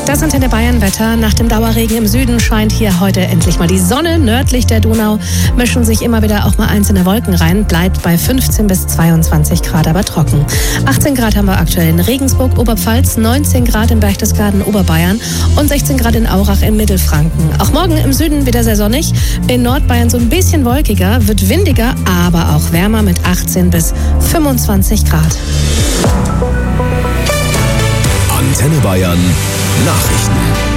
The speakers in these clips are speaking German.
Das Antenne Bayern Wetter. Nach dem Dauerregen im Süden scheint hier heute endlich mal die Sonne. Nördlich der Donau mischen sich immer wieder auch mal einzelne Wolken rein. Bleibt bei 15 bis 22 Grad, aber trocken. 18 Grad haben wir aktuell in Regensburg, Oberpfalz, 19 Grad in Berchtesgaden, Oberbayern und 16 Grad in Aurach in Mittelfranken. Auch morgen im Süden wieder sehr sonnig. In Nordbayern so ein bisschen wolkiger, wird windiger, aber auch wärmer mit 18 bis 25 Grad. Antenne Bayern Nachrichten.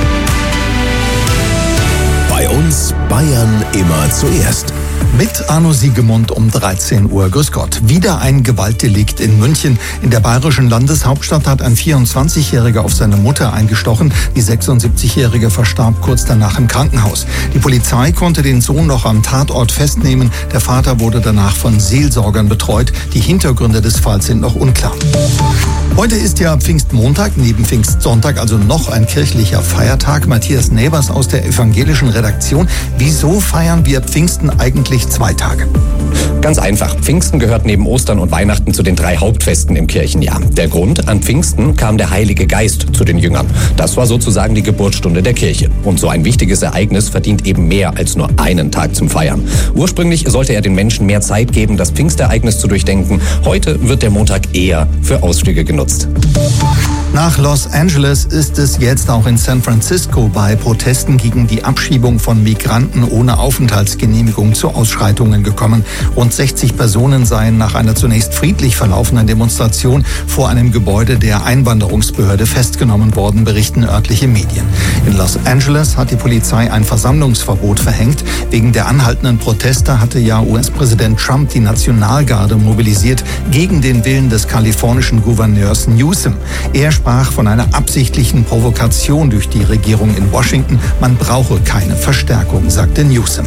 Bei uns Bayern immer zuerst. Mit Arno Siegemund um 13 Uhr. Grüß Gott. Wieder ein Gewaltdelikt in München. In der bayerischen Landeshauptstadt hat ein 24-Jähriger auf seine Mutter eingestochen. Die 76-Jährige verstarb kurz danach im Krankenhaus. Die Polizei konnte den Sohn noch am Tatort festnehmen. Der Vater wurde danach von Seelsorgern betreut. Die Hintergründe des Falls sind noch unklar. Heute ist ja Pfingstmontag, neben Pfingstsonntag also noch ein kirchlicher Feiertag. Matthias Nebers aus der evangelischen Redaktion. Wieso feiern wir Pfingsten eigentlich 2 Tage? Ganz einfach. Pfingsten gehört neben Ostern und Weihnachten zu den 3 Hauptfesten im Kirchenjahr. Der Grund: An Pfingsten kam der Heilige Geist zu den Jüngern. Das war sozusagen die Geburtsstunde der Kirche. Und so ein wichtiges Ereignis verdient eben mehr als nur einen Tag zum Feiern. Ursprünglich sollte er den Menschen mehr Zeit geben, das Pfingstereignis zu durchdenken. Heute wird der Montag eher für Ausflüge genutzt. Nach Los Angeles ist es jetzt auch in San Francisco bei Protesten gegen die Abschiebung von Migranten ohne Aufenthaltsgenehmigung zu Ausschreitungen gekommen. Rund 60 Personen seien nach einer zunächst friedlich verlaufenden Demonstration vor einem Gebäude der Einwanderungsbehörde festgenommen worden, berichten örtliche Medien. In Los Angeles hat die Polizei ein Versammlungsverbot verhängt. Wegen der anhaltenden Proteste hatte ja US-Präsident Trump die Nationalgarde mobilisiert gegen den Willen des kalifornischen Gouverneurs Newsom. Er sprach von einer absichtlichen Provokation durch die Regierung in Washington. Man brauche keine Verstärkung, sagte Newsom.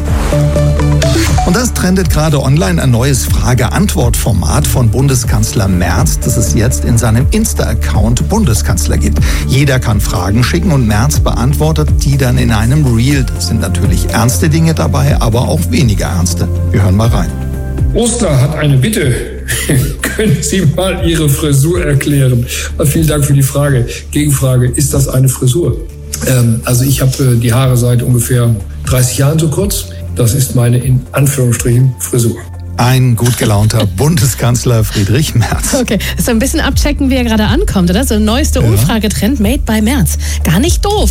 Und das trendet gerade online, ein neues Frage-Antwort-Format von Bundeskanzler Merz, das es jetzt in seinem Insta-Account Bundeskanzler gibt. Jeder kann Fragen schicken und Merz beantwortet die dann in einem Reel. Das sind natürlich ernste Dinge dabei, aber auch weniger ernste. Wir hören mal rein. Oster hat eine Bitte. Können Sie mal Ihre Frisur erklären? Vielen Dank für die Frage. Gegenfrage: Ist das eine Frisur? Also ich habe die Haare seit ungefähr 30 Jahren so kurz. Das ist meine, in Anführungsstrichen, Frisur. Ein gut gelaunter Bundeskanzler Friedrich Merz. Okay, so ein bisschen abchecken, wie er gerade ankommt, oder? So ein neueste Umfragetrend, made by Merz. Gar nicht doof.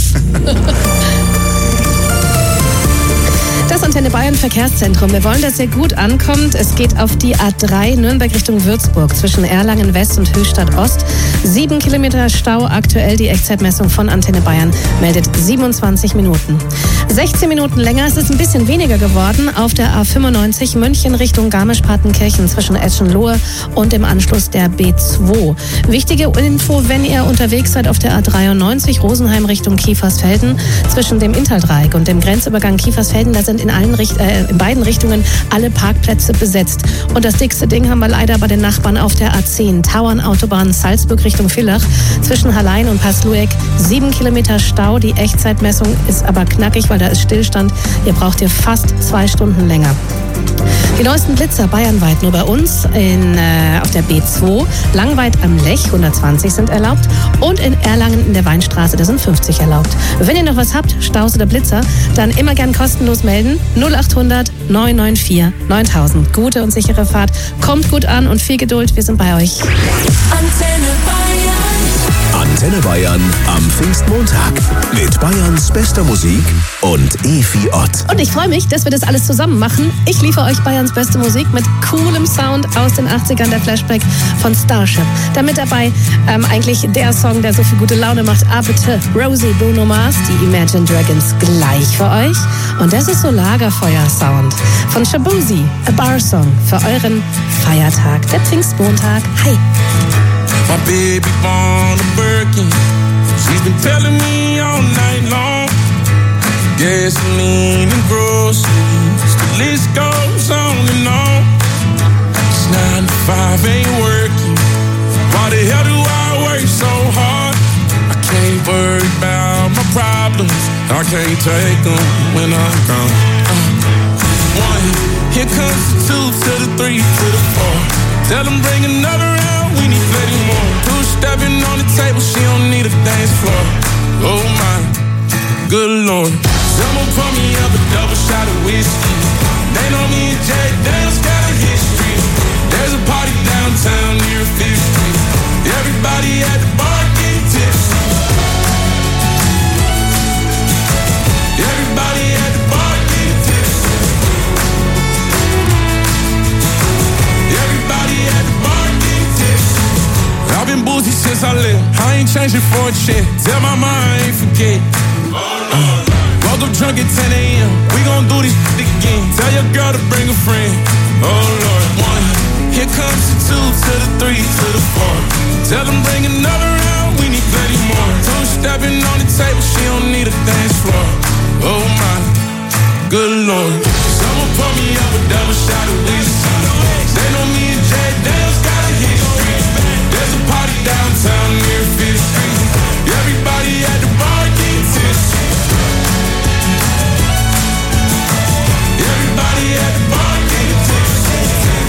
Das Antenne Bayern Verkehrszentrum. Wir wollen, dass ihr gut ankommt. Es geht auf die A3 Nürnberg Richtung Würzburg zwischen Erlangen West und Höchstadt Ost. 7 Kilometer Stau. Aktuell die Echtzeitmessung von Antenne Bayern meldet 27 Minuten. 16 Minuten länger. Es ist ein bisschen weniger geworden auf der A95 München Richtung Garmisch-Partenkirchen zwischen Eschenlohe und im Anschluss der B2. Wichtige Info, wenn ihr unterwegs seid auf der A93 Rosenheim Richtung Kiefersfelden zwischen dem Inntal-Dreieck und dem Grenzübergang Kiefersfelden, da sind in beiden Richtungen alle Parkplätze besetzt. Und das dickste Ding haben wir leider bei den Nachbarn auf der A10 Tauernautobahn Salzburg Richtung Villach zwischen Hallein und Paslueck. 7 Kilometer Stau. Die Echtzeitmessung ist aber knackig, weil da ist Stillstand. Ihr braucht hier fast 2 Stunden länger. Die neuesten Blitzer bayernweit nur bei uns auf der B2. Langweit am Lech 120 sind erlaubt und in Erlangen in der Weinstraße, da sind 50 erlaubt. Wenn ihr noch was habt, Staus oder Blitzer, dann immer gern kostenlos melden. 0800 994 9000. Gute und sichere Fahrt. Kommt gut an und viel Geduld. Wir sind bei euch. Antenne Bayern am Pfingstmontag mit Bayerns bester Musik und Efi Ott. Und ich freue mich, dass wir das alles zusammen machen. Ich liefere euch Bayerns beste Musik mit coolem Sound aus den 80ern, der Flashback von Starship. Damit dabei eigentlich der Song, der so viel gute Laune macht. Bitte, Rosie, Bruno Mars, die Imagine Dragons gleich für euch. Und das ist so Lagerfeuer-Sound von Shabuzi, a Bar-Song für euren Feiertag, der Pfingstmontag. Hi! My baby born a Birkin. She's been telling me all night long. Gasoline and groceries, the list goes on and on. It's 9 to 5, ain't working. Why the hell do I work so hard? I can't worry about my problems. I can't take them when I'm gone. 1, here comes the 2 to the 3 to the 4. Tell them bring another round, we need plenty more. 2 stepping on the table, she don't need a dance floor. Oh my, good Lord. Someone pour me up a double shot of whiskey. They know me and Jack Daniels got a history. There's a party downtown near 5th Street. Everybody at the bar getting tipsy. Everybody at the bar getting tipsy. Everybody at the bar getting tipsy. I've been boozy since I left. I ain't changing for a check. Tell my mom I ain't forget. Woke up drunk at 10 a.m. We gon' do this again. Tell your girl to bring a friend. Oh Lord, one. Here comes the 2 to the 3 to the 4. Tell them bring another round. We need plenty more. Two-stepping on the table. She don't need a dance floor. Oh my, good Lord. Someone pour me up a double shot of whiskey. They know me and Jack Daniels got a history. There's a party downtown near 5th Street. Everybody at the bar getting tipsy. Everybody at the bar getting tipsy.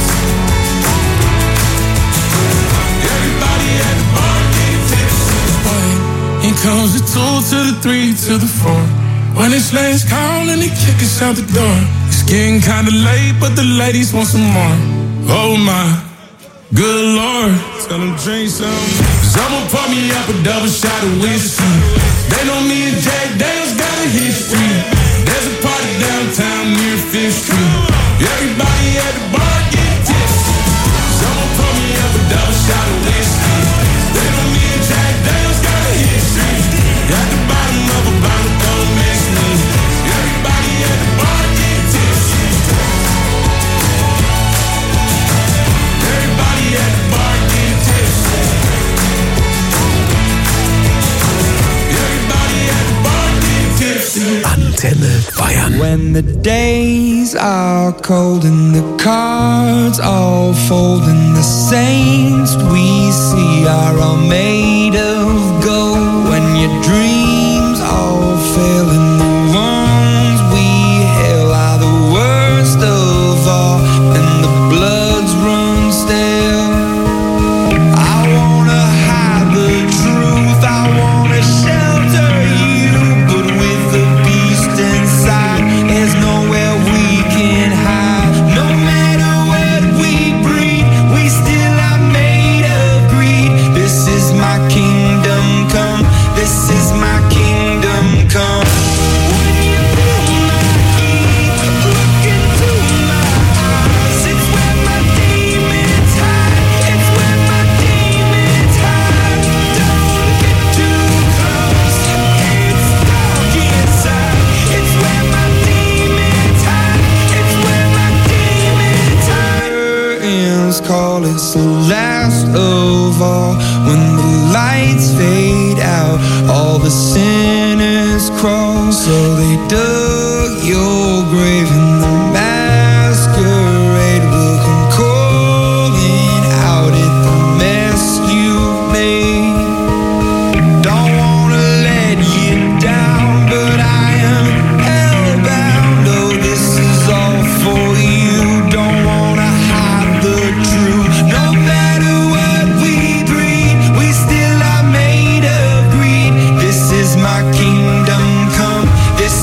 Everybody at the bar getting tipsy. Here comes the 2 to the 3 to the 4. When it's last call and they kick us out the door. It's getting kinda late, but the ladies want some more. Oh my, good Lord. Tell them drink some. Someone pour me up a double shot of whiskey. They know me and Jack Daniels got a history. There's a party downtown near 5th Street. Everybody at the bar getting tipsy. Someone pour me up a double shot of whiskey. They know me and Jack Daniels got a history. At the bottom of a bottle, don't miss me. Everybody at the bar getting tipsy. Everybody at the bar getting tipsy. Everybody at the bar getting tipsy. Antenne Bayern. When the days are cold and the cards all fold and the saints we see are all made of gold. When your dreams all fail and the ones we hail are the worst of all and the bloods run stale. I wanna hide the truth, I wanna shelter you, but with the beast inside, there's nowhere we can hide. No matter what we breed, we still are made of greed. This is my kingdom come, this is my kingdom come. When you feel my heat, look into my eyes. It's where my demons hide, it's where my demons hide. Don't get too close, it's dark inside. It's where my demons hide, it's where my demons hide. Curtains call, it's the last of all. When the lights fade out, all the sinners crawl. So they dug your grave and the masquerade will come calling out at the mess you made. Don't wanna let you down, but I am hellbound. Oh, this is all for you. Don't wanna hide the truth. No matter what we breed, we still are made of greed. This is my kingdom come, this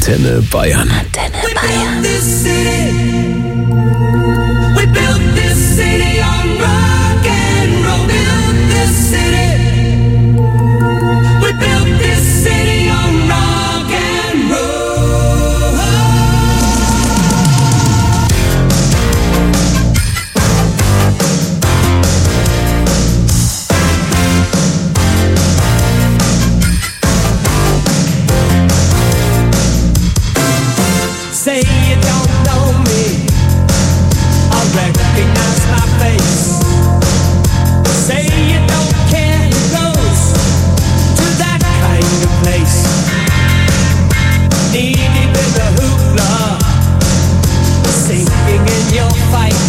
Antenne Bayern. Antenne Bayern. We built this city on rock and roll. Built this city. We built this city on rock and roll. Say you don't know me, I recognize my face. Say you don't care who goes to that kind of place. Needy with the hoopla, sinking in your fight.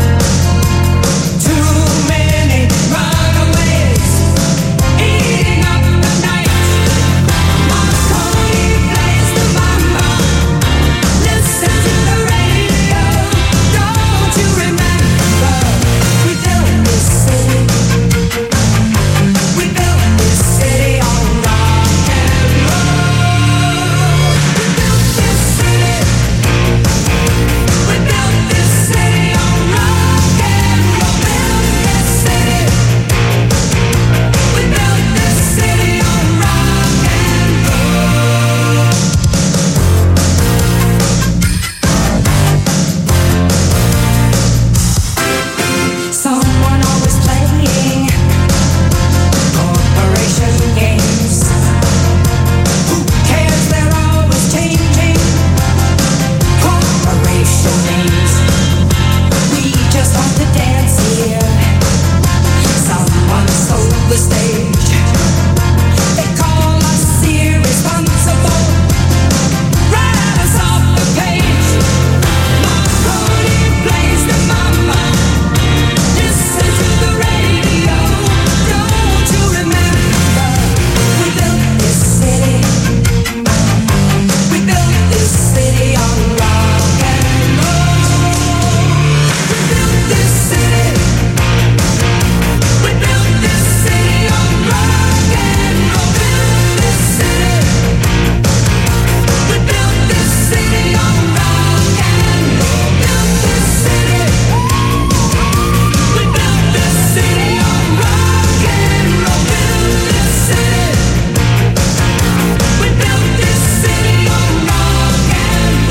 Too many runaways, eating up the night. Marconi plays the mama. Listen to the radio. Don't you remember? We built this city. We built this city on rock and roll. We built this city. We built this city on rock and roll. Built this city. We built this city on rock and roll. Someone always playing corporation games. Who cares? They're always changing corporation names. We just want to dance here. Someone stole the stage. They call us irresponsible. Write us off the page. Marconi plays the mama. Listen to the radio. Don't you remember? We built this city. We built this city on rock and roll. We built this city. We built this city on rock and roll. Built this city. We built this city on rock and roll. Built this city. We built this city on rock and roll. Built this city. We built this city on rock and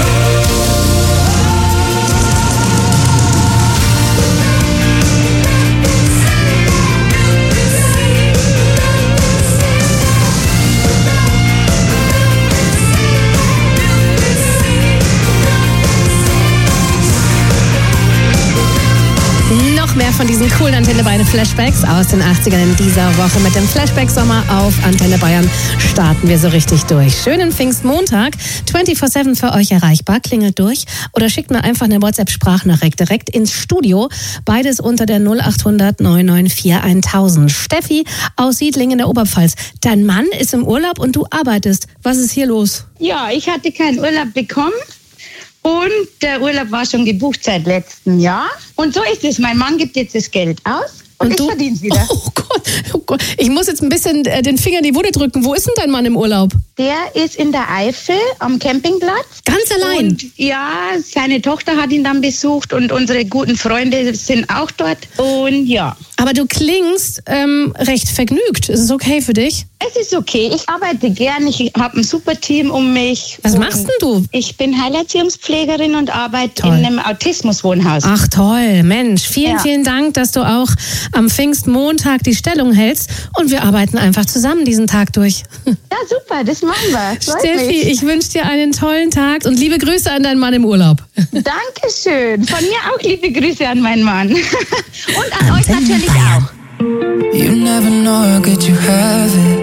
Noch mehr von diesen coolen Antenne Bayern Flashbacks aus den 80ern in dieser Woche. Mit dem Flashback-Sommer auf Antenne Bayern starten wir so richtig durch. Schönen Pfingstmontag, 24/7 für euch erreichbar. Klingelt durch oder schickt mir einfach eine WhatsApp-Sprachnachricht direkt ins Studio. Beides unter der 0800 994 1000. Steffi aus Siedlingen in der Oberpfalz. Dein Mann ist im Urlaub und du arbeitest. Was ist hier los? Ja, ich hatte keinen Urlaub bekommen und der Urlaub war schon gebucht seit letztem Jahr. Und so ist es. Mein Mann gibt jetzt das Geld aus und ich verdiene es wieder. Oh Gott. Ich muss jetzt ein bisschen den Finger in die Wunde drücken. Wo ist denn dein Mann im Urlaub? Der ist in der Eifel am Campingplatz. Ganz allein? Und ja, seine Tochter hat ihn dann besucht und unsere guten Freunde sind auch dort. Und ja. Aber du klingst recht vergnügt. Ist es okay für dich? Es ist okay. Ich arbeite gern. Ich habe ein super Team um mich. Was machst denn du? Ich bin Heilerziehungspflegerin und arbeite in einem Autismuswohnhaus. Ach toll, Mensch. Vielen Dank, dass du auch am Pfingstmontag die Stellung hältst. Und wir arbeiten einfach zusammen diesen Tag durch. Ja, super. Das machen wir. Steffi, ich wünsche dir einen tollen Tag und liebe Grüße an deinen Mann im Urlaub. Dankeschön. Von mir auch liebe Grüße an meinen Mann. Und an euch natürlich auch. You never know how good you have it.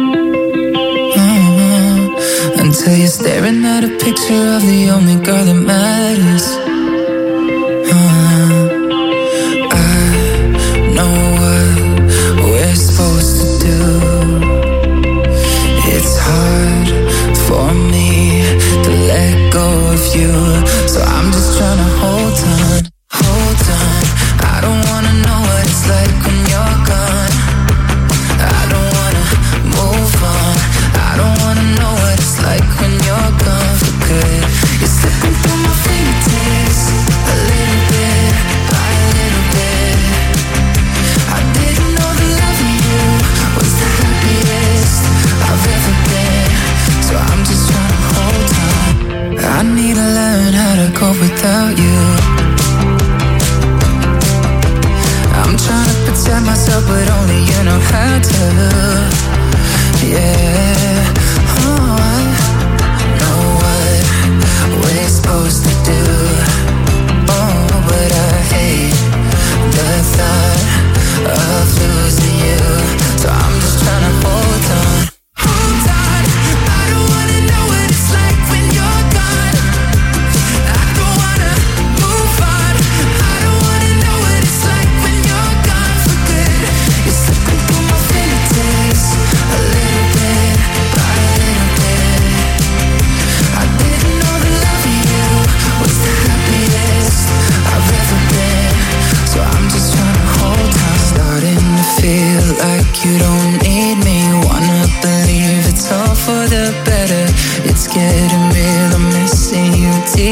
Until you're staring at a picture of the only girl that matters. I know what we're supposed to do. It's hard for me to let go of you, so I'm just trying to hold on. I don't wanna know what it's like when you're gone. I don't wanna move on. I don't wanna know what it's like when you're gone.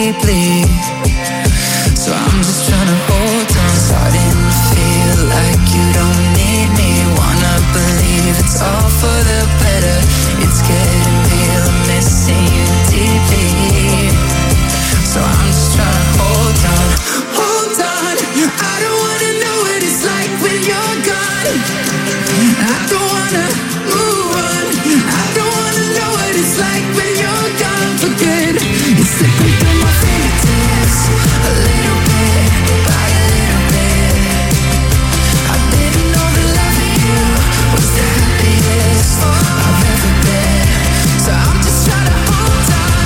deeply. So I'm just trying to hold on. Starting to feel like you don't need me. Wanna believe it's all for the better. It's getting real, I'm missing you deeply. So I'm just trying to hold on. Hold on, I don't wanna know what it's like when you're gone. I don't wanna move on. I don't wanna know what it's like when you're gone for good. It's slipping through my fingertips, a little bit, by a little bit. I didn't know that loving you was the happiest I've ever been. So I'm just trying to hold on.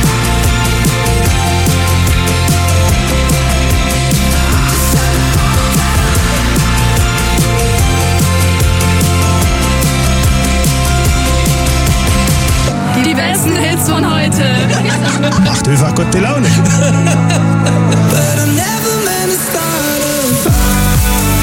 Die besten Hits von heute. Macht einfach gute Laune. But I never meant to start a fight.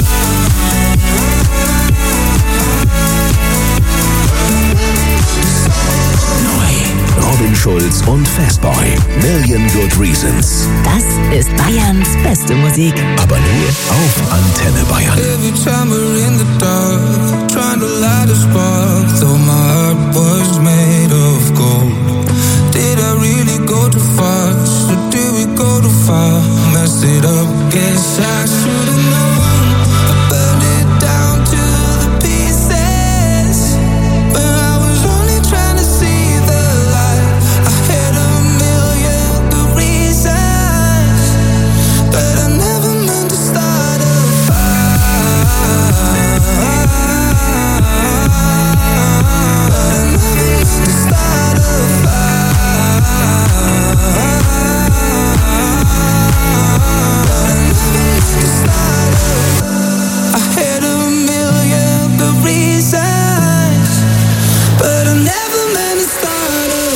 Neu. Robin Schulz und Fastboy. Million Good Reasons. Das ist Bayerns beste Musik. Aber nur auf Antenne Bayern. Every time we're in the dark, trying to light a spark, though my heart was made of gold. Did I really go too fast, or did we go too far? Messed it up, guess I should've known. I burned it down to the pieces, but I was only trying to see the light. I had a million good reasons, but I never meant to start a fight. I never meant to start a fight. I had a million good reasons, but I never meant to start a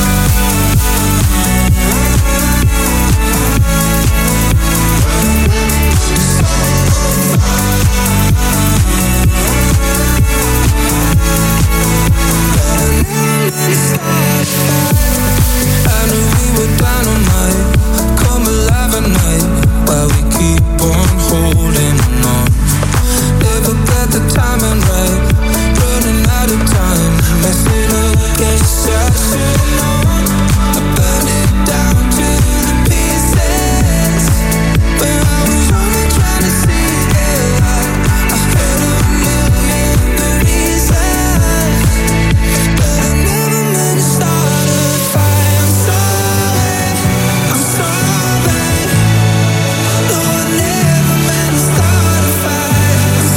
I knew we were dynamite, come alive at night, while we keep on holding on. Never got the timing right, running out of time, messing up, guess I should've known. I burned it down to the pieces, but I was only trying to see the light. I had a million good reasons, but I never meant to start a fight. I'm sorry, I'm sorry. No, I never meant to start a fight. I'm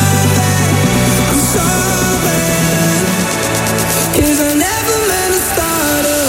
sorry, 'cause I never meant to start a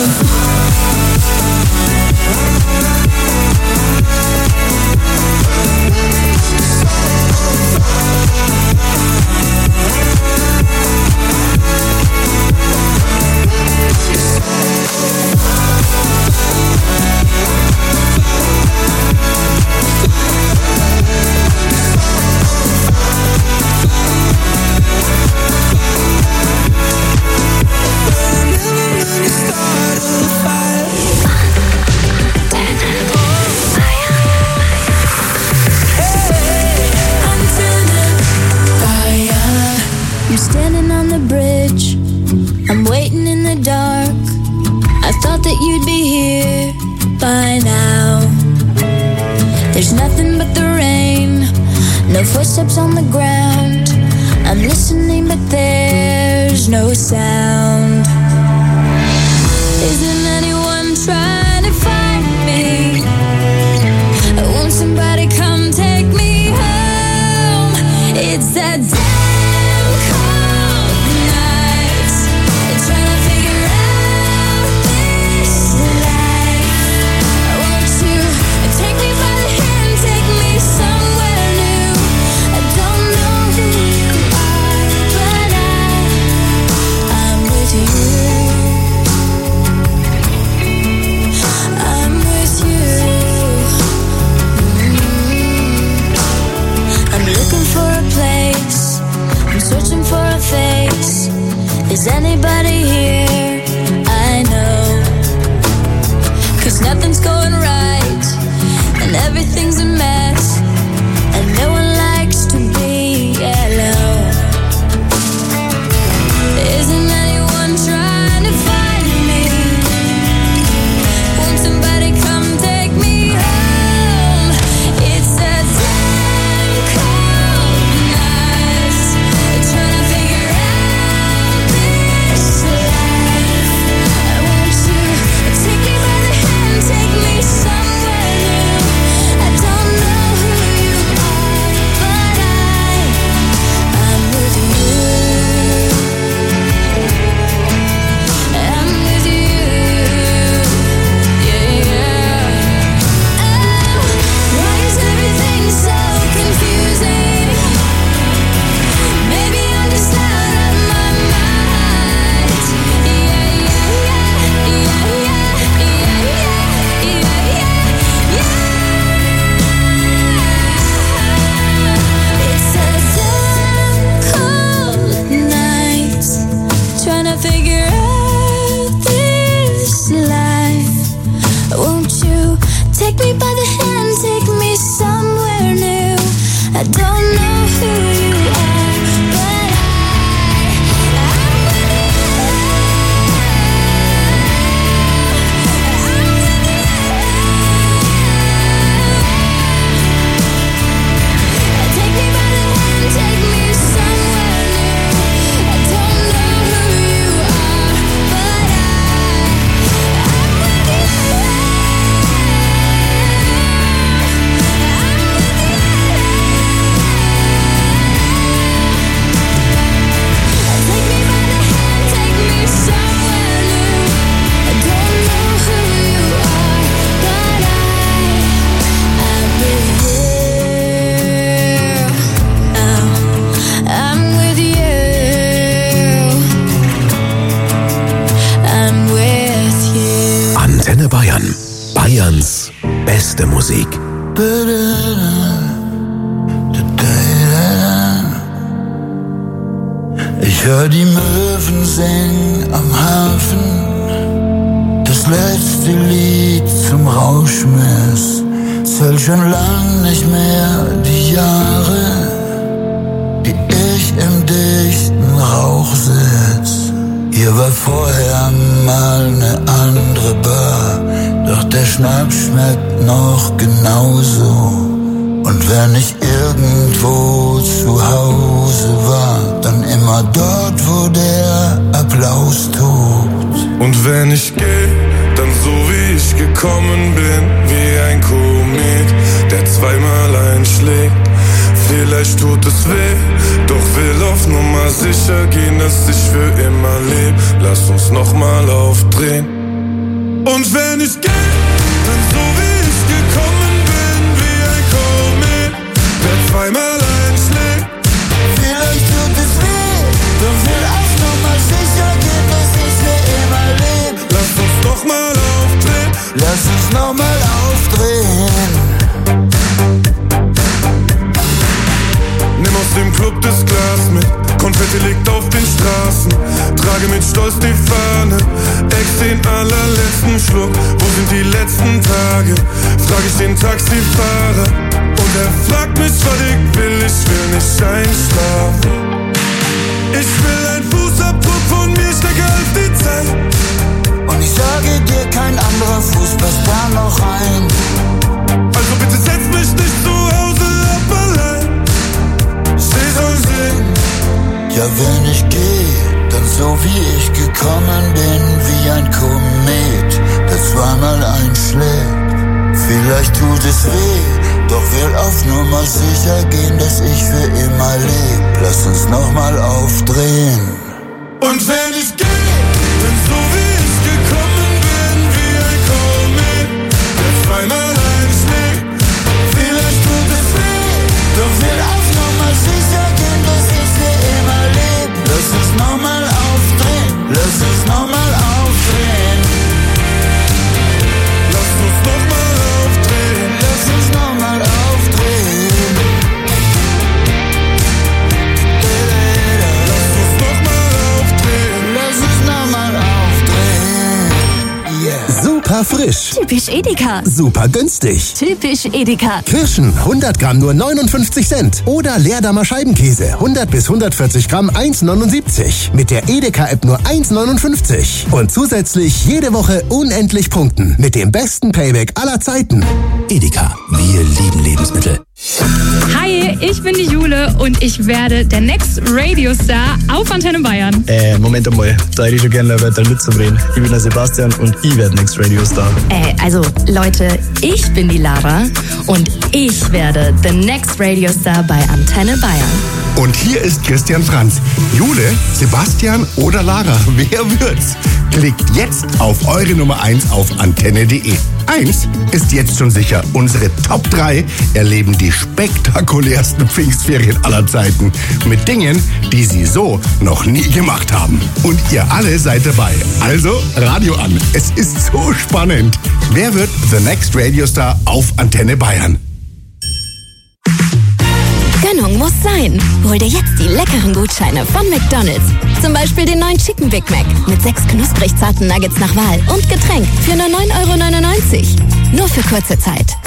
I'm standing on the bridge, I'm waiting in the dark. I thought that you'd be here by now. There's nothing but the rain, no footsteps on the ground. I'm listening but there's no sound. Isn't anyone trying to find me? Won't somebody come take me home? It's that damn cold night, trying to figure out this life. Won't you take me by the hand, take me somewhere new? I don't know who you are, but I'm with you. I'm with you. I'm looking for a place, I'm searching for a face. Is anybody here? I know, 'cause 'cause nothing's going right, and everything's a mess, and no one likes to be alone. Isn't anyone trying to find me? Won't somebody come take me home? It's a damn cold night, trying to figure out this life. Won't you take me by the hand, take me somewhere new? I don't know who you are, but I'm with you. I'm with you. Yeah, yeah. Oh, why is everything so confusing? Maybe I'm just out of my mind. Yeah, yeah, yeah, yeah, yeah, yeah, yeah, yeah. It's a damn cold night, trying to figure out this life. Won't you take me by the hand, take me somewhere new? I don't know who you are, but I'm with you. Take me by the hand, take me somewhere new. I don't know who you are, but I'm with you. Take me by the hand, take me somewhere new. I don't know who you are, but I'm with you. I'm with you. I'm with you. Antenne Bayern. Bayerns beste Musik. Ich hör die Möwen singen am Hafen, das letzte Lied zum Rauschmiss. Zähl schon lang nicht mehr die Jahre, die ich im dichten Rauch sitz. Hier war vorher mal ne andere Bar, doch der Schnaps schmeckt noch genauso. Und wenn ich irgendwo zu Hause war, dann immer dort, wo der Applaus tobt. Und wenn ich geh, dann so wie ich gekommen bin, wie ein Komet, der zweimal einschlägt. Vielleicht tut es weh, doch will auf Nummer sicher gehen, dass ich für immer leb. Lass uns nochmal aufdrehen. Und wenn ich geh, dann so wie ich gekommen bin, wie ein Komet, der zweimal einschlägt. Vielleicht tut es weh, doch will auf Nummer sicher gehen, dass ich für immer leb. Lass uns doch mal aufdrehen. Lass uns nochmal aufdrehen. Nimm aus dem Club das Glas mit, Konfetti liegt auf den Straßen. Trage mit Stolz die Fahne, ex den allerletzten Schluck. Wo sind die letzten Tage? Frag ich den Taxifahrer. Und er fragt mich, was ich will nicht einschlafen. Ich will ein Fußabdruck von mir, stecke auf die Zeit. Und ich sage dir, kein anderer Fuß passt da noch rein. Also bitte setz mich nicht zu Hause ab allein. Sie soll singen. Ja, wenn ich geh, dann so wie ich gekommen bin, wie ein Komet, der zweimal einschlägt. Vielleicht tut es weh, doch will auf Nummer sicher gehen, dass ich für immer leb. Lass uns nochmal aufdrehen. Und wenn ich geh, dann so wie ich gekommen bin, wie ein Komet, der zweimal einschlägt. Vielleicht tut es weh, doch will auf Nummer sicher gehen, dass ich für immer leb. Lass uns nochmal aufdrehen, lass uns nochmal aufdrehen. Lass uns nochmal aufdrehen. Lass uns nochmal aufdrehen. Lass uns nochmal aufdrehen. Super frisch. Typisch Edeka. Super günstig. Typisch Edeka. Kirschen 100 Gramm nur 59 Cent. Oder Leerdammer Scheibenkkäse 100 bis 140 Gramm 1,79. Mit der Edeka-App nur 1,59. Und zusätzlich jede Woche unendlich punkten. Mit dem besten Payback aller Zeiten. Edeka, wir lieben Lebensmittel. Hi, ich bin die Jule und ich werde der Next Radio Star auf Antenne Bayern. Moment einmal, da hätte ich schon gerne weiter mitzubringen. Ich bin der Sebastian und ich werde Next Radio Star. Also Leute, ich bin die Lara und ich werde the Next Radio Star bei Antenne Bayern. Und hier ist Christian Franz. Jule, Sebastian oder Lara, wer wird's? Klickt jetzt auf eure Nummer 1 auf antenne.de. 1 ist jetzt schon sicher. Unsere Top 3 erleben die spektakulärsten Pfingstferien aller Zeiten. Mit Dingen, die sie so noch nie gemacht haben. Und ihr alle seid dabei. Also Radio an. Es ist so spannend. Wer wird The Next Radio Star auf Antenne Bayern? Gönnung muss sein. Hol dir jetzt die leckeren Gutscheine von McDonald's. Zum Beispiel den neuen Chicken Big Mac mit 6 knusprig zarten Nuggets nach Wahl und Getränk für nur 9,99 €. Nur für kurze Zeit.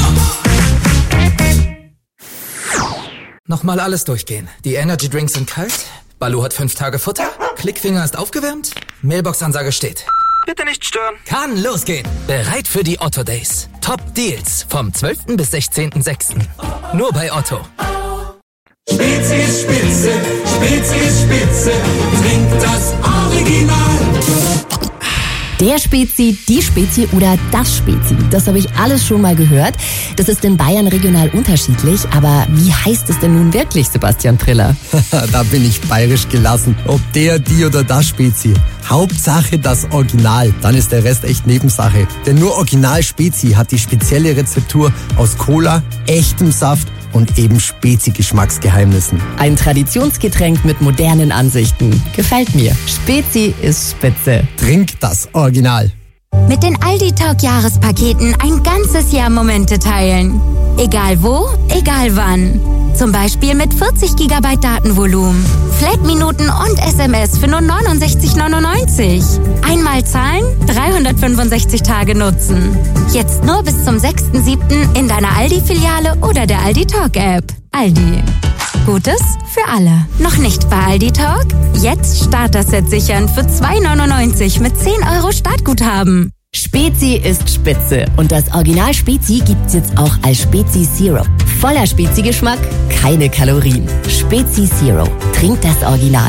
Nochmal alles durchgehen. Die Energy Drinks sind kalt, Balu hat 5 Tage Futter, Klickfinger ist aufgewärmt, Mailbox-Ansage steht. Bitte nicht stören. Kann losgehen. Bereit für die Otto Days. Top Deals vom 12. bis 16.06. Nur bei Otto. Spezi ist Spitze, Spezi ist Spitze, trink das Original. Der Spezi, die Spezi oder das Spezi. Das habe ich alles schon mal gehört. Das ist in Bayern regional unterschiedlich. Aber wie heißt es denn nun wirklich, Sebastian Triller? Da bin ich bayerisch gelassen. Ob der, die oder das Spezi. Hauptsache das Original. Dann ist der Rest echt Nebensache. Denn nur Original Spezi hat die spezielle Rezeptur aus Cola, echtem Saft und eben Spezi-Geschmacksgeheimnissen. Ein Traditionsgetränk mit modernen Ansichten. Gefällt mir. Spezi ist spitze. Trink das Original. Mit den Aldi Talk Jahrespaketen ein ganzes Jahr Momente teilen. Egal wo, egal wann. Zum Beispiel mit 40 GB Datenvolumen, Flat-Minuten und SMS für nur 69,99. Einmal zahlen, 365 Tage nutzen. Jetzt nur bis zum 6.7. in deiner Aldi-Filiale oder der Aldi Talk App. Aldi. Gutes für alle. Noch nicht bei Aldi Talk? Jetzt Starter-Set sichern für 2,99 mit 10 € Startguthaben. Spezi ist spitze und das Original Spezi gibt's jetzt auch als Spezi Zero. Voller Spezi-Geschmack, keine Kalorien. Spezi Zero. Trink das Original.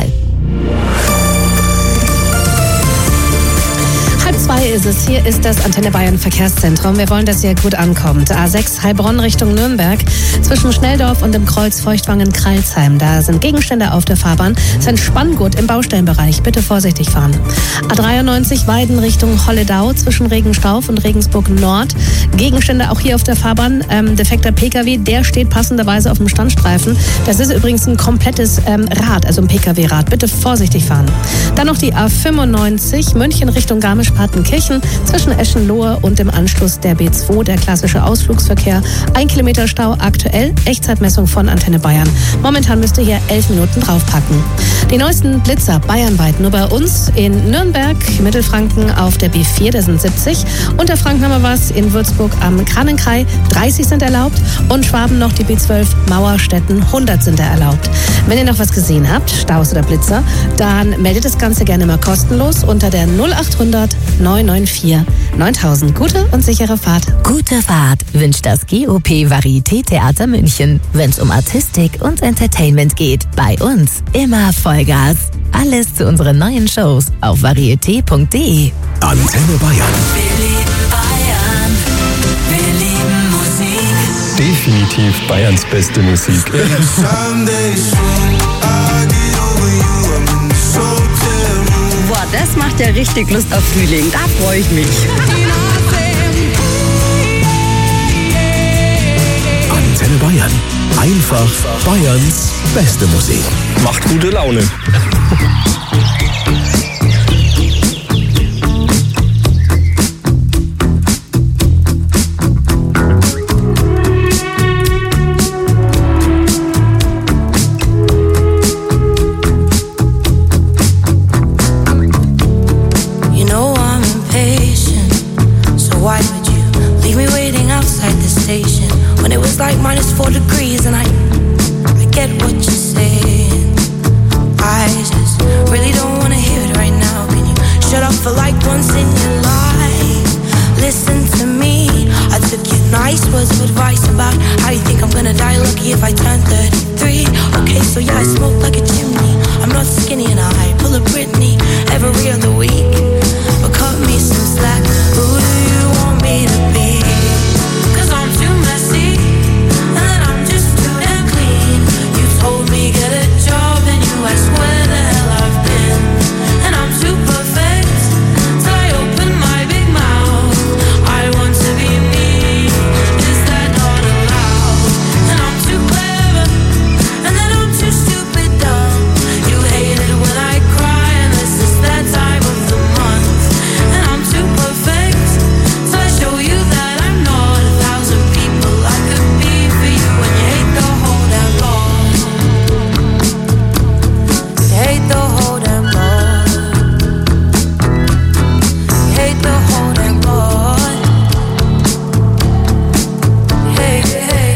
1:30 ist es. Hier ist das Antenne Bayern Verkehrszentrum. Wir wollen, dass ihr gut ankommt. A6 Heilbronn Richtung Nürnberg. Zwischen Schnelldorf und dem Kreuz Feuchtwangen-Kralsheim. Da sind Gegenstände auf der Fahrbahn. Es ist ein Spanngurt im Baustellenbereich. Bitte vorsichtig fahren. A93 Weiden Richtung Holledau. Zwischen Regenstauf und Regensburg Nord. Gegenstände auch hier auf der Fahrbahn. Defekter PKW, der steht passenderweise auf dem Standstreifen. Das ist übrigens ein komplettes Rad, also ein PKW-Rad. Bitte vorsichtig fahren. Dann noch die A95 München Richtung Garmisch-Partenkirchen. Zwischen Eschenlohe und dem Anschluss der B2, der klassische Ausflugsverkehr. 1 Kilometer Stau aktuell. Echtzeitmessung von Antenne Bayern. Momentan müsst ihr hier 11 Minuten draufpacken. Die neuesten Blitzer bayernweit nur bei uns in Nürnberg, Mittelfranken auf der B4, das sind 70. Unterfranken haben wir was in Würzburg am Krahnenkrei, 30 sind erlaubt. Und Schwaben noch die B12 Mauerstetten, 100 sind da erlaubt. Wenn ihr noch was gesehen habt, Staus oder Blitzer, dann meldet das Ganze gerne mal kostenlos unter der 0800 994 9000. Gute und sichere Fahrt. Gute Fahrt wünscht das GOP Varieté Theater München. Wenn es um Artistik und Entertainment geht, bei uns immer Vollgas. Alles zu unseren neuen Shows auf varieté.de. Antenne Bayern. Wir lieben Bayern, wir lieben Musik. Definitiv Bayerns beste Musik. Boah, das macht ja richtig Lust auf Frühling. Da freue ich mich. Antenne Bayern. Einfach Bayerns beste Musik. Macht gute Laune. up for like once in your life. Listen to me, I took your nice words of advice about how you think I'm gonna die lucky if I turn 33. Okay, so yeah, I smoke like a chimney. I'm not skinny and I pull a Britney every other week. But cut me some slack, who do you want me to be? 'Cause I'm too messy, and I'm just too damn clean. You told me get a job, and you asked where the hell I've been. And I'm too perfect, till I open my big mouth. I want to be me, is that not allowed? And I'm too clever, and then I'm too stupid dumb. You hate it when I cry, and this is that time of the month. And I'm too perfect, till I show you that I'm not 1,000 people I could be for you. And you hate the whole damn lot. You hate the whole damn lot. You hate the whole damn lot. Hey, hey.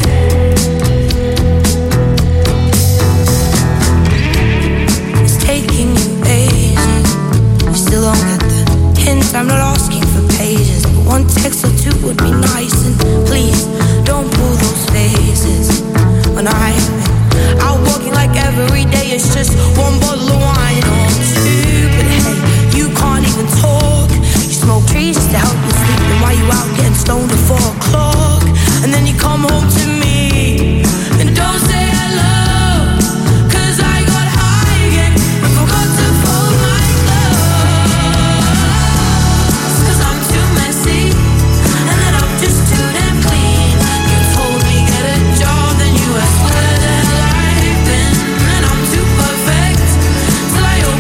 It's taking you ages. You still don't get the hint. I'm not asking for pages, but one text or two would be nice. And please don't pull those faces when I'm out walking like every day. It's just one bottle of wine or two. But hey, you can't even talk. You smoke trees just to help you sleep. And while you out getting stoned at 4 o'clock, and then you come home to me and don't say hello. 'Cause I got high again and forgot to fold my clothes. 'Cause I'm too messy, and then I'm just too damn clean. You told me get a job, then you asked where the hell I've been. And I'm too perfect, till I open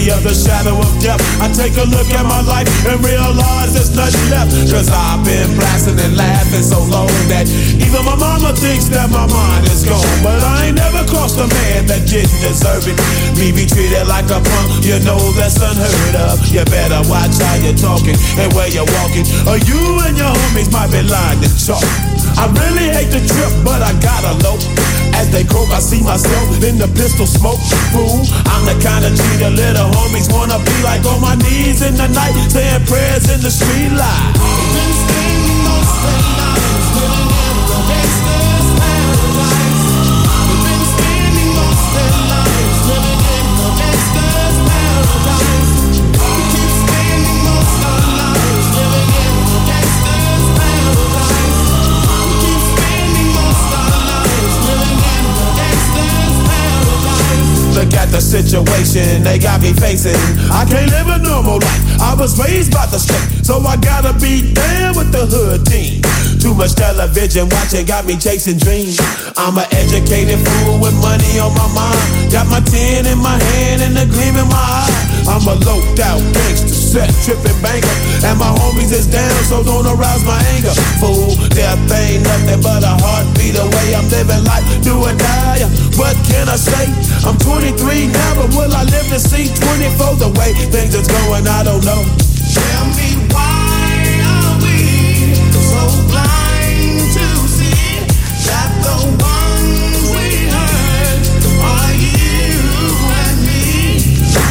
valley of the shadow of death, I take a look at my life and realize there's nothing left. Cause I've been blasting and laughing so long that even my mama thinks that my mind is gone. But I ain't never crossed a man that didn't deserve it. Me be treated like a punk, you know that's unheard of. You better watch how you're talking and where you're walking, or you and your homies might be lying to chalk. I really hate the trip, but I gotta low. As they croak, I see myself in the pistol smoke. Fool, I'm the kind of G the little homies wanna be like, on my knees in the night, saying prayers in the street light. Been spending most of their lives living in the gangster's paradise. We've been spending most of their lives living in the gangster's paradise. We keep spending most of our lives living in the gangster's paradise. We keep spending most of our lives living in the gangster's paradise. Look at the situation they got me facing. I can't live a normal life. I was raised by the state, so I gotta be down with the hood team. Too much television watching got me chasing dreams. I'm an educated fool with money on my mind. Got my 10 in my hand and a gleam in my eye. I'm a loped out gangster, set tripping banker, and my homies is down, so don't arouse my anger. Fool, death ain't nothing but a heartbeat away. I'm living life, do or die. What can I say? I'm 23 now, but will I live to see 24? The way things is going, I don't know. Tell me why are we so blind to see that the ones we hurt are you and me?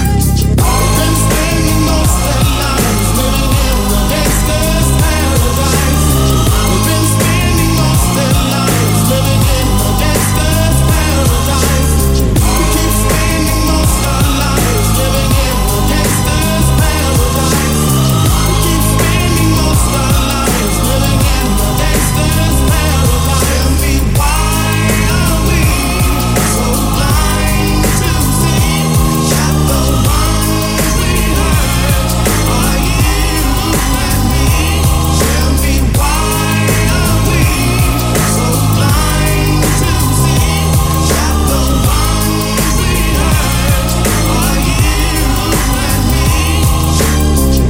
We've been spending most of our lives living in the gangster's paradise. We've been spending most of our lives living in the gangster's paradise. We keep spending most of our lives living in the gangster's paradise. We keep spending most of our lives living in the gangster's paradise. Tell me why are we so blind to see that the ones we hurt are you and me? Tell me why are we so blind to see that the ones we hurt are you and me?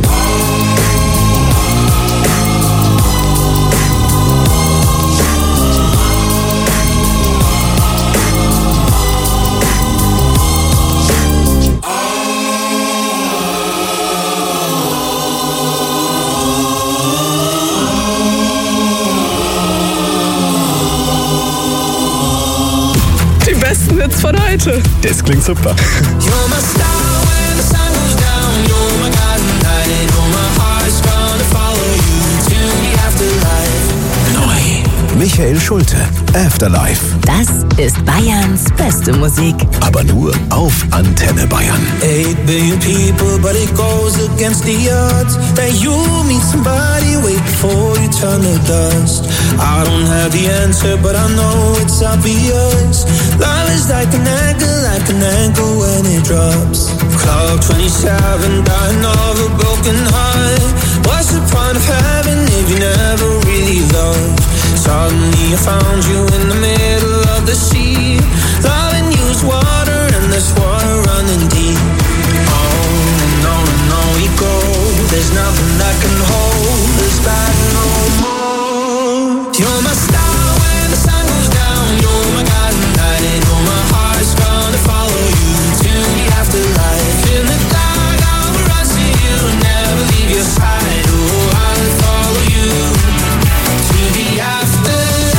Die besten Hits von heute. Das klingt super. You're my star when the sun goes down. You're my guiding light. Oh, my heart's gonna follow you to the afterlife. Neu. Michael Schulte, Afterlife. Das ist Bayerns beste Musik. Aber nur auf Antenne Bayern. 8 billion people, but it goes against the odds that you meet somebody way before you turn to dust. I don't have the answer, but I know it's obvious. Love is like an anchor when it drops. Clock 27, dying of a broken heart. What's the point of having if you never really loved? Suddenly I found you in the middle of the sea. Loving you is water and there's water running deep. On and on we go. There's nothing that can hold us back no more. You're my star when the sun goes down. You're my guiding light. Oh, my heart's gonna follow you to the afterlife. In the dark I will run to you and never leave your side. Oh, I'll follow you to the afterlife.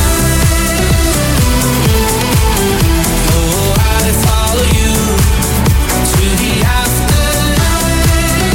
Oh, I'll follow you to the afterlife.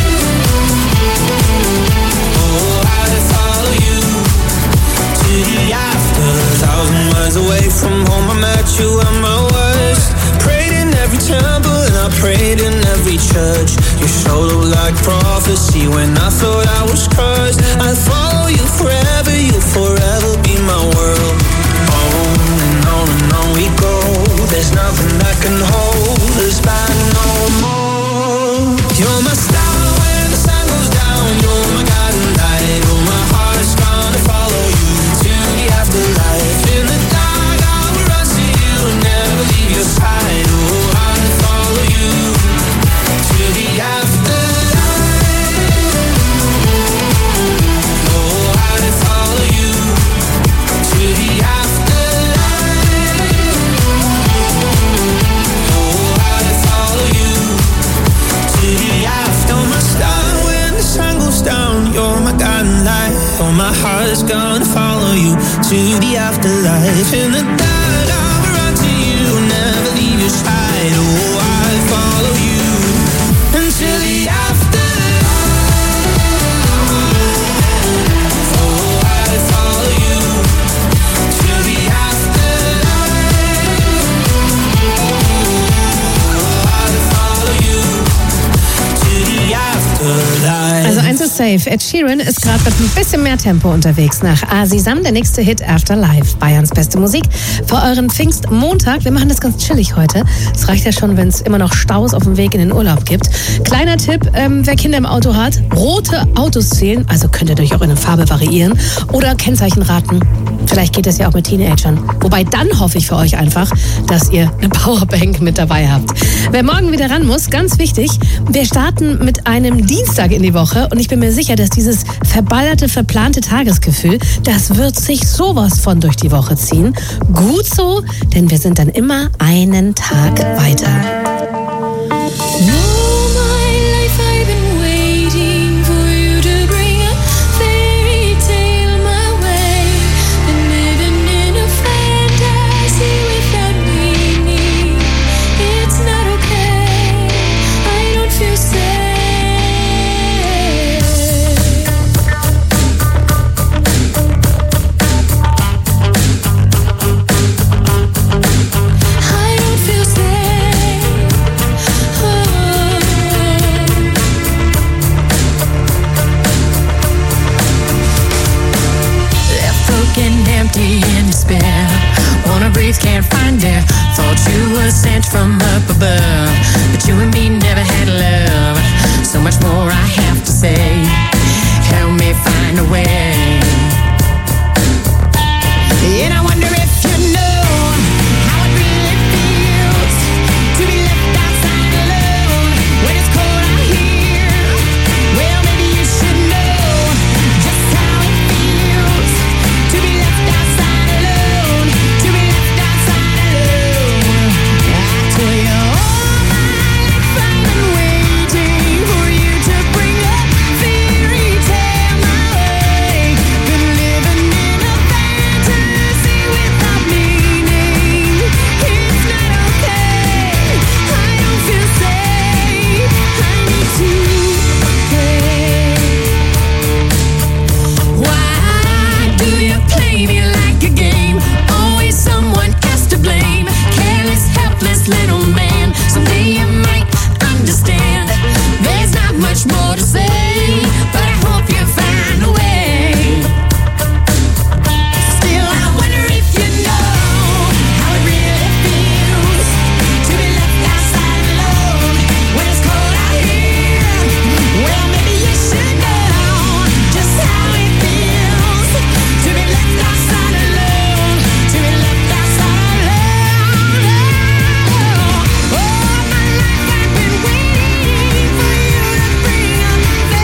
Oh, I'll follow you to the after. 1,000 miles away from home, I met you at my worst. Prayed in every temple and I prayed in every church. You showed up like prophecy when I thought I was cursed. I'll follow you forever, you'll forever be my world. On and on we go. There's nothing that can hold us back no more. You're my star when the sun goes down. You're my guiding light. Oh, my heart's gonna follow you to the afterlife. In the dark I will run to you and never leave your side. Oh, I'll follow you to the afterlife. is gonna follow you to the afterlife. In the dark, I'll run to you, never leave your side. Oh, I'll follow you until the afterlife. Oh, I'll follow you till the afterlife. Oh, I'll follow you till the afterlife. Also eins ist safe, Ed Sheeran ist gerade mit ein bisschen mehr Tempo unterwegs. Nach Asisam, der nächste Hit Afterlife. Bayerns beste Musik für euren Pfingstmontag. Wir machen das ganz chillig heute. Es reicht ja schon, wenn es immer noch Staus auf dem Weg in den Urlaub gibt. Kleiner Tipp, wer Kinder im Auto hat, rote Autos zählen, also könnt ihr durch auch in der Farbe variieren oder Kennzeichen raten. Vielleicht geht es ja auch mit Teenagern. Wobei dann hoffe ich für euch einfach, dass ihr eine Powerbank mit dabei habt. Wer morgen wieder ran muss, ganz wichtig, wir starten mit einem Dienstag in die Woche und ich bin mir sicher, dass dieses verballerte, verplante Tagesgefühl, das wird sich sowas von durch die Woche ziehen. Gut so, denn wir sind dann immer einen Tag weiter. Can't find air. Thought you were sent from up above, but you and me never had love. So much more I have to say. Help me find a way. And I wonder if you know how it really feels to be left outside alone when it's cold out here. Well, maybe you should know just how it feels to be left outside alone. To be left outside alone. I tell you all my life I've been waiting for you to bring a fairy tale my way. Been living in a fantasy without meaning. It's not okay. I don't feel safe. I need to pray. Why do you play me like a game? Always someone else to blame. Careless, helpless little man. Someday you might understand. There's not much more to say, but I hope you find a way. Still, I wonder if you know how it really feels to be left outside alone when it's cold out here. Well, maybe you should know just how it feels to be left outside alone. To be left outside alone. Oh, my life I've been waiting for you to bring a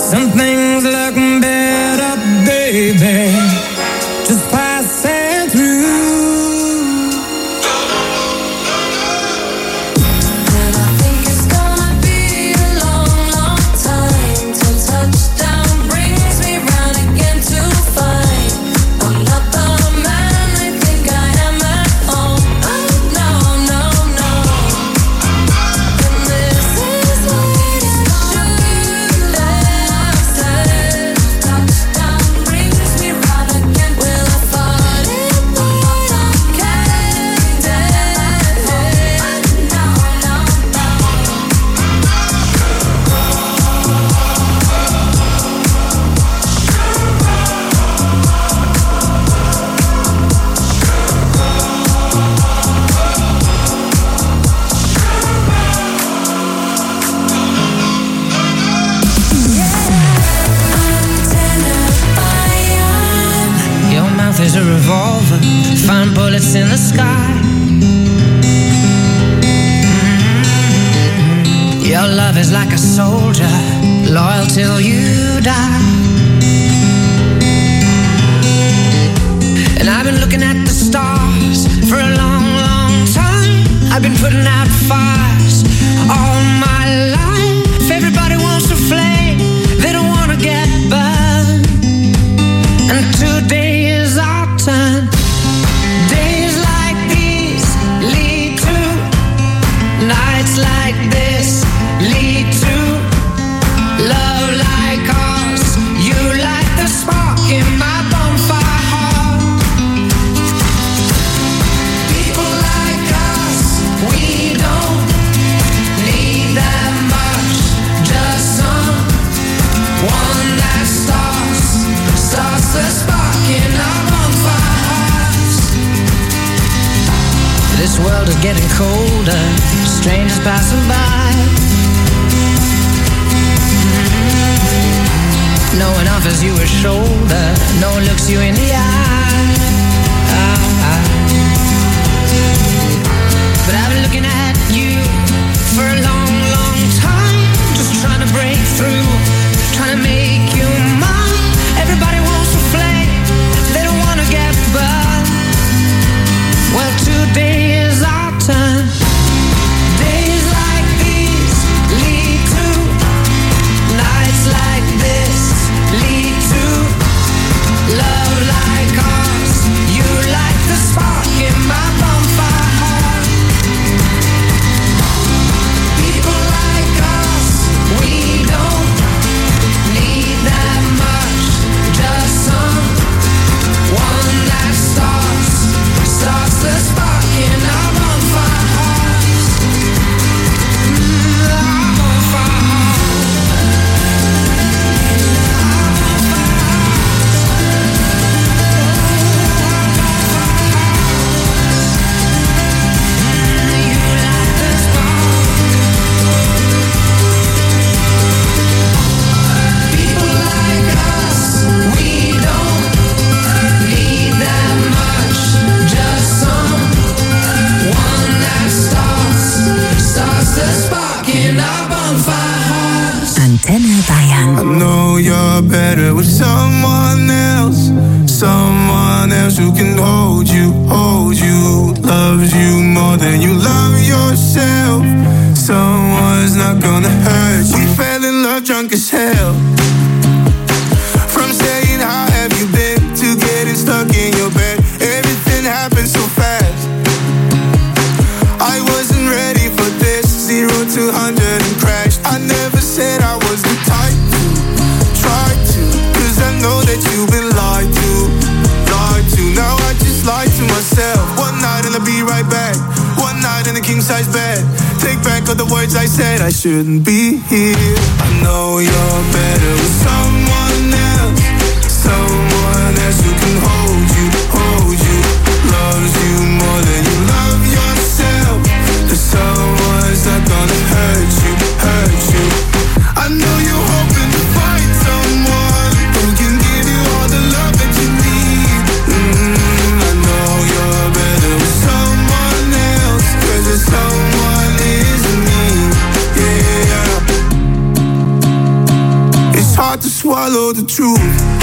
Some things look better, baby, just passing through. And I think it's gonna be a long, long time till touchdown brings me round again to find I'm not the man they think I am at home. Oh no, no, no. And this is what it should have said. Touchdown brings me round again. Will I find it, but I can't dead. Oh no, no, no. Your mouth is a revolver, find bullets in the sky. Your love is like a soldier, loyal till you die. And I've been looking at the stars for a long, long time. I've been putting out fires all my life. Everybody wants to flame, they don't wanna get burned. And today is our turn. Days like these lead to nights like this, lead to love like ours. You light the spark in my bonfire heart. People like us, we don't need that much, just someone that starts the spark in our bonfire hearts. This world is getting colder, strangers passing by. No one offers you a shoulder, no one looks you in the eye. But I've been looking at you for a long, long time, just trying to break through, trying to make you mine. Everybody wants to flame, they don't wanna get burned. Well, today is our turn. Days like these lead to nights like this, lead to love like ours. You light the spark in my bonfire heart. People like us, we don't need that much, just someone that starts the spark in our bonfire hearts. Our bonfire People like us, we don't need that much, just someone that starts the spark in our bonfire hearts. Antenne Bayern. I know you're better with someone else who can hold you, loves you more than you love yourself. Someone's not gonna hurt you. Fell in love drunk as hell. From saying how have you been to getting stuck in your bed. Everything happened so fast. I wasn't ready for this. 0 to 100 and crashed. I never said I was the type to try to, 'cause I know that you've been lied to. Now I just lied to myself. One night and I'll be right back. One night in a king size bed. Take back all the words I said. I shouldn't be here. I know you're better with someone else who can hold you, loves you more than you love yourself. There's someone's not gonna hurt you. I know you're hoping to find someone who can give you all the love that you need. I know you're better with someone else, 'cause there's someone isn't me. Yeah. hard to swallow the truth.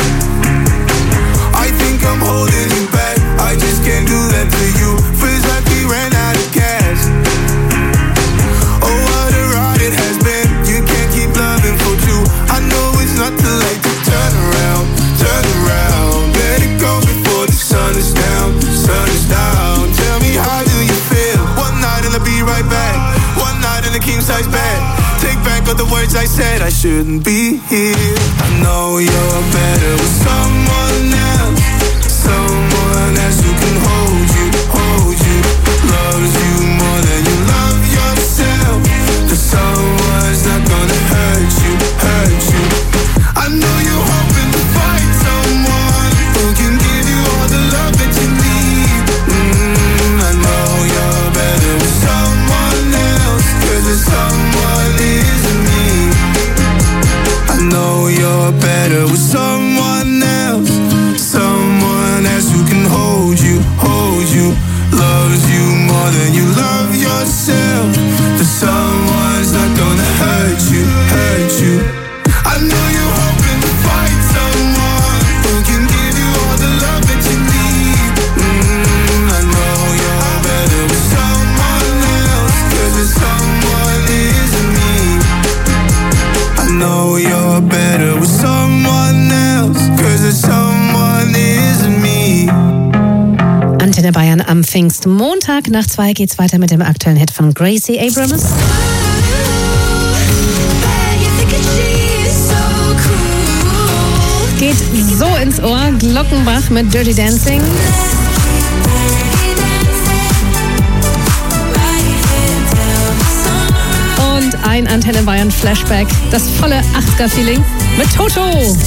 I think I'm holding you back, I just can't do that to you. Feels like we ran out of gas. Oh, what a ride it has been. You can't keep loving for two. I know it's not too late to turn around, turn around. Let it go before the sun is down, sun is down. Tell me, how do you feel? One night and I'll be right back. One night in a king size bed. Take back all the words I said, I shouldn't be here. I know you're better with someone else, someone else who can hold you, loves you more than you love yourself. The someone's not gonna hurt you, hurt you. I know you're hoping to find someone who can give you all the love that you need. I know you're better with someone else, 'cause there's someone isn't me. I know you're better with someone else, someone else who can hold you, loves you more than you love yourself. The someone's not gonna hurt you, hurt you. I know you're hoping to find someone who can give you all the love that you need. I know you're better with someone else, 'cause there's someone isn't me. I know you're better with someone else, 'cause there's someone isn't me. Antenne Bayern am Pfingstmontag. Nach 2 geht's weiter mit dem aktuellen Hit von Gracie Abrams. Geht so ins Ohr. Glockenbach mit Dirty Dancing. Und ein Antenne Bayern Flashback. Das volle 80er-Feeling mit Toto.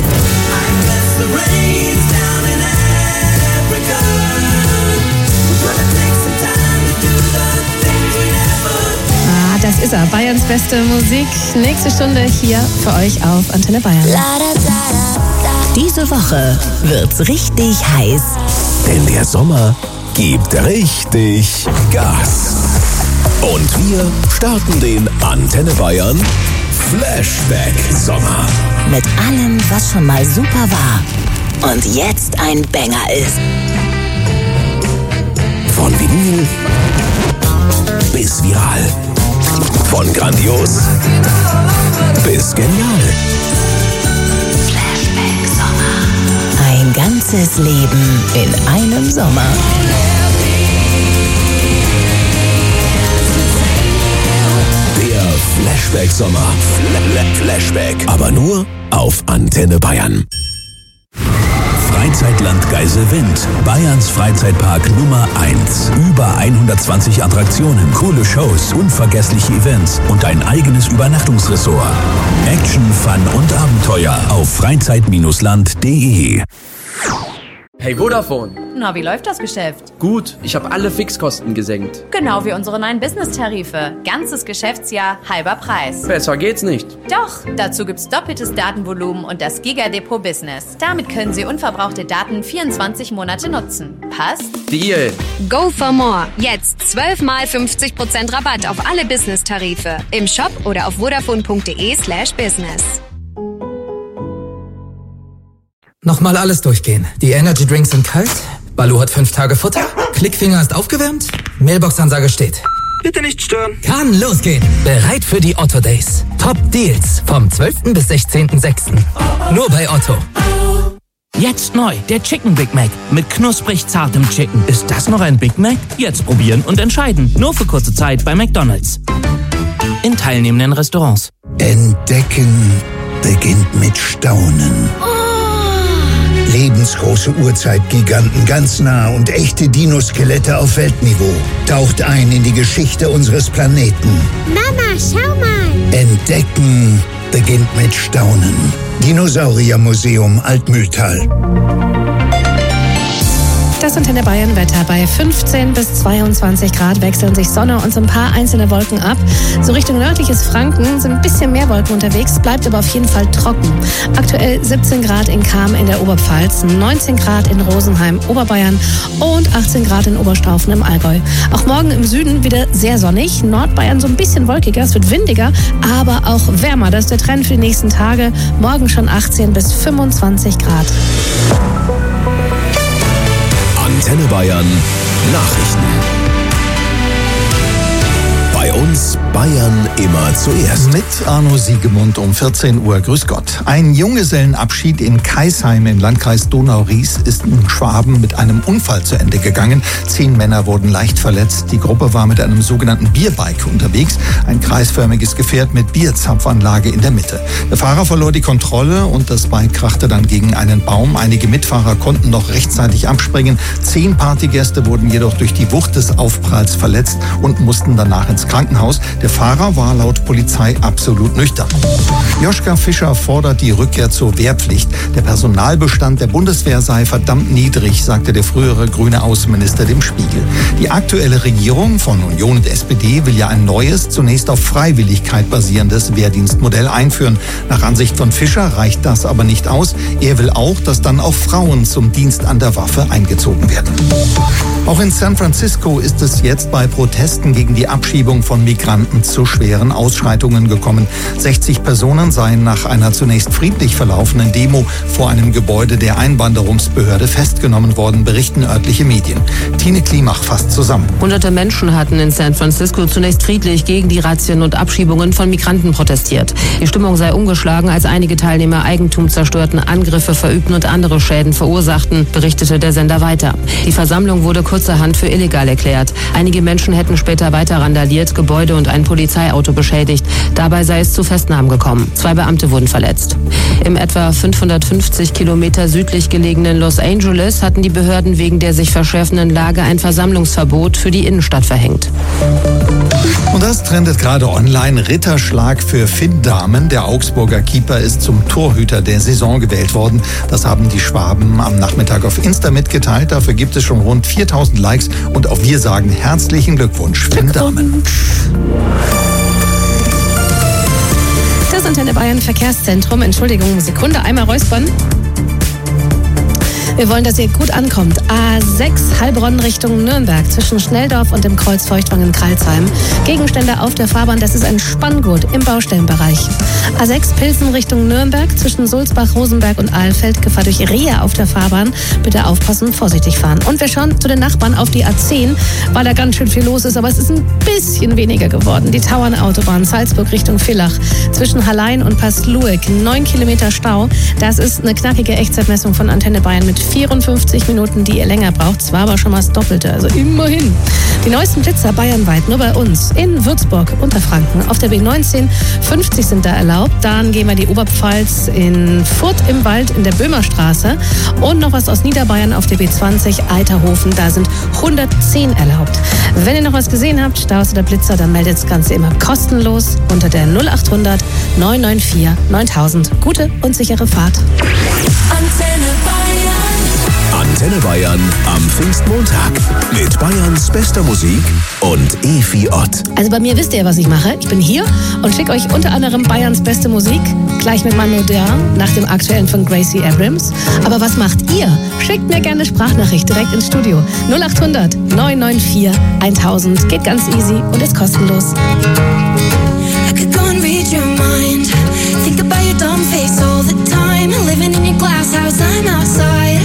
Das ist er, Bayerns beste Musik. Nächste Stunde hier für euch auf Antenne Bayern. Diese Woche wird's richtig heiß. Denn der Sommer gibt richtig Gas. Und wir starten den Antenne Bayern Flashback Sommer. Mit allem, was schon mal super war und jetzt ein Banger ist. Von Vinyl bis viral. Von grandios bis genial. Flashback Sommer. Ein ganzes Leben in einem Sommer. Der Flashback Sommer. Flashback. Aber nur auf Antenne Bayern. Freizeitland Geiselwind, Bayerns Freizeitpark Nummer 1. Über 120 Attraktionen, coole Shows, unvergessliche Events und ein eigenes Übernachtungsressort. Action, Fun und Abenteuer auf freizeit-land.de. Hey Vodafone. Na, wie läuft das Geschäft? Gut, ich habe alle Fixkosten gesenkt. Genau wie unsere neuen Business-Tarife. Ganzes Geschäftsjahr, halber Preis. Besser geht's nicht. Doch, dazu gibt's doppeltes Datenvolumen und das Giga-Depot Business. Damit können Sie unverbrauchte Daten 24 Monate nutzen. Passt? Deal. Go for more. Jetzt 12 mal 50% Rabatt auf alle Business-Tarife. Im Shop oder auf vodafone.de/business. Nochmal alles durchgehen. Die Energy Drinks sind kalt. Balu hat 5 Tage Futter. Klickfinger ist aufgewärmt. Mailbox-Ansage steht. Bitte nicht stören. Kann losgehen. Bereit für die Otto Days. Top Deals vom 12. bis 16.06. Nur bei Otto. Jetzt neu, der Chicken Big Mac mit knusprig zartem Chicken. Ist das noch ein Big Mac? Jetzt probieren und entscheiden. Nur für kurze Zeit bei McDonald's. In teilnehmenden Restaurants. Entdecken beginnt mit Staunen. Lebensgroße Urzeitgiganten ganz nah und echte Dinoskelette auf Weltniveau. Taucht ein in die Geschichte unseres Planeten. Mama, schau mal! Entdecken beginnt mit Staunen. Dinosauriermuseum Altmühltal. Das Antenne Bayern Wetter. Bei 15 bis 22 Grad wechseln sich Sonne und so ein paar einzelne Wolken ab. So Richtung nördliches Franken sind ein bisschen mehr Wolken unterwegs, bleibt aber auf jeden Fall trocken. Aktuell 17 Grad in Cham in der Oberpfalz, 19 Grad in Rosenheim, Oberbayern und 18 Grad in Oberstaufen im Allgäu. Auch morgen im Süden wieder sehr sonnig, Nordbayern so ein bisschen wolkiger, es wird windiger, aber auch wärmer. Das ist der Trend für die nächsten Tage. Morgen schon 18 bis 25 Grad. Antenne Bayern Nachrichten. Bei uns Bayern immer zuerst. Mit Arno Siegemund um 14 Uhr. Grüß Gott. Ein Junggesellenabschied in Kaisheim im Landkreis Donau-Ries ist in Schwaben mit einem Unfall zu Ende gegangen. 10 Männer wurden leicht verletzt. Die Gruppe war mit einem sogenannten Bierbike unterwegs. Ein kreisförmiges Gefährt mit Bierzapfanlage in der Mitte. Der Fahrer verlor die Kontrolle und das Bike krachte dann gegen einen Baum. Einige Mitfahrer konnten noch rechtzeitig abspringen. 10 Partygäste wurden jedoch durch die Wucht des Aufpralls verletzt und mussten danach ins Krankenhaus. Der Fahrer war laut Polizei absolut nüchtern. Joschka Fischer fordert die Rückkehr zur Wehrpflicht. Der Personalbestand der Bundeswehr sei verdammt niedrig, sagte der frühere grüne Außenminister dem Spiegel. Die aktuelle Regierung von Union und SPD will ja ein neues, zunächst auf Freiwilligkeit basierendes Wehrdienstmodell einführen. Nach Ansicht von Fischer reicht das aber nicht aus. Er will auch, dass dann auch Frauen zum Dienst an der Waffe eingezogen werden. Auch in San Francisco ist es jetzt bei Protesten gegen die Abschiebung von Migranten zu schweren Ausschreitungen gekommen. 60 Personen seien nach einer zunächst friedlich verlaufenden Demo vor einem Gebäude der Einwanderungsbehörde festgenommen worden, berichten örtliche Medien. Tine Klimach fasst zusammen. Hunderte Menschen hatten in San Francisco zunächst friedlich gegen die Razzien und Abschiebungen von Migranten protestiert. Die Stimmung sei umgeschlagen, als einige Teilnehmer Eigentum zerstörten, Angriffe verübten und andere Schäden verursachten, berichtete der Sender weiter. Die Versammlung wurde kurzerhand für illegal erklärt. Einige Menschen hätten später weiter randaliert, Gebäude und ein Polizeiauto beschädigt. Dabei sei es zu Festnahmen gekommen. 2 Beamte wurden verletzt. Im etwa 550 Kilometer südlich gelegenen Los Angeles hatten die Behörden wegen der sich verschärfenden Lage ein Versammlungsverbot für die Innenstadt verhängt. Und das trendet gerade online. Ritterschlag für Finn Dahmen. Der Augsburger Keeper ist zum Torhüter der Saison gewählt worden. Das haben die Schwaben am Nachmittag auf Insta mitgeteilt. Dafür gibt es schon rund 4000 Likes. Und auch wir sagen herzlichen Glückwunsch, Finn Dahmen. Das Antenne Bayern Verkehrszentrum. Entschuldigung, Sekunde, einmal räuspern. Wir wollen, dass ihr gut ankommt. A6 Heilbronn Richtung Nürnberg zwischen Schnelldorf und dem Kreuz Feuchtwangen-Kralsheim. Gegenstände auf der Fahrbahn, das ist ein Spanngurt im Baustellenbereich. A6 Pilsen Richtung Nürnberg zwischen Sulzbach, Rosenberg und Ahlfeld. Gefahr durch Rehe auf der Fahrbahn. Bitte aufpassen, vorsichtig fahren. Und wir schauen zu den Nachbarn auf die A10, weil da ganz schön viel los ist, aber es ist ein bisschen weniger geworden. Die Tauernautobahn Salzburg Richtung Villach zwischen Hallein und Pastlueck. 9 Kilometer Stau. Das ist eine knackige Echtzeitmessung von Antenne Bayern mit 54 Minuten, die ihr länger braucht. Zwar aber schon mal das Doppelte, also immerhin. Die neuesten Blitzer bayernweit, nur bei uns. In Würzburg, Unterfranken. Auf der B19, 50 sind da erlaubt. Dann gehen wir in die Oberpfalz in Furth im Wald in der Böhmerstraße. Und noch was aus Niederbayern auf der B20, Eiterhofen. Da sind 110 erlaubt. Wenn ihr noch was gesehen habt, Staus oder Blitzer, dann meldet das Ganze immer kostenlos unter der 0800 994 9000. Gute und sichere Fahrt. Antenne Bayern. Antenne Bayern am Pfingstmontag mit Bayerns bester Musik und Efi Ott. Also bei mir wisst ihr, was ich mache. Ich bin hier und schicke euch unter anderem Bayerns beste Musik, gleich mit Manu Diao, nach dem aktuellen von Gracie Abrams. Aber was macht ihr? Schickt mir gerne Sprachnachricht direkt ins Studio. 0800 994 1000. Geht ganz easy und ist kostenlos. I could go and read your mind. Think about your dumb face all the time. Living in your glass house, I'm outside.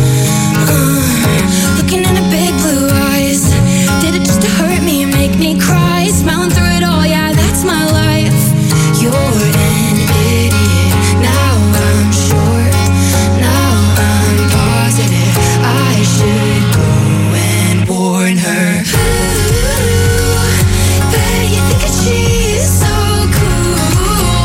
Looking into big blue eyes. Did it just to hurt me and make me cry? Smiling through it all, yeah, that's my life. You're an idiot. Now I'm sure. Now I'm positive. I should go and warn her. Ooh, bet you think that she's so cool.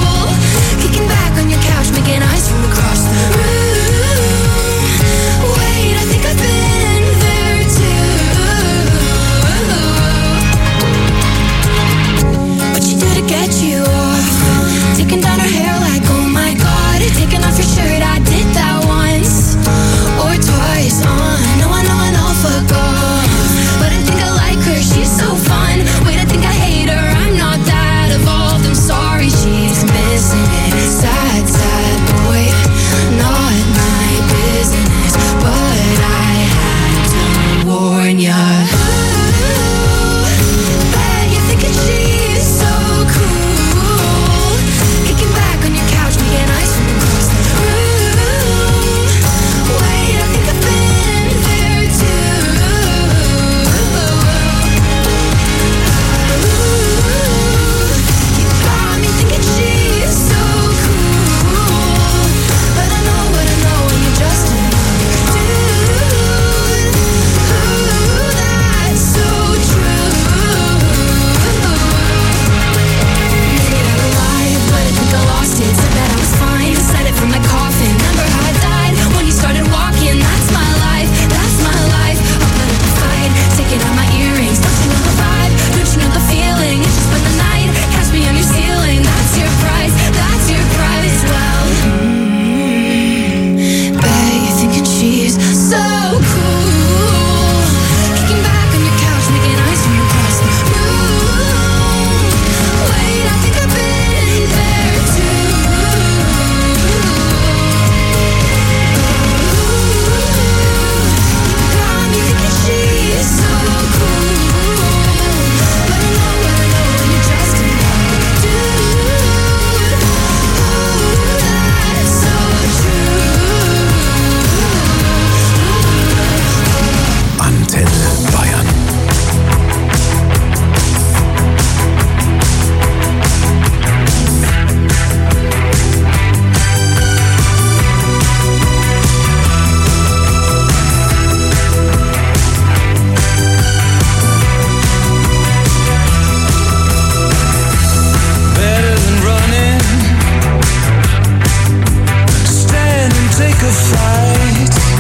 take a flight.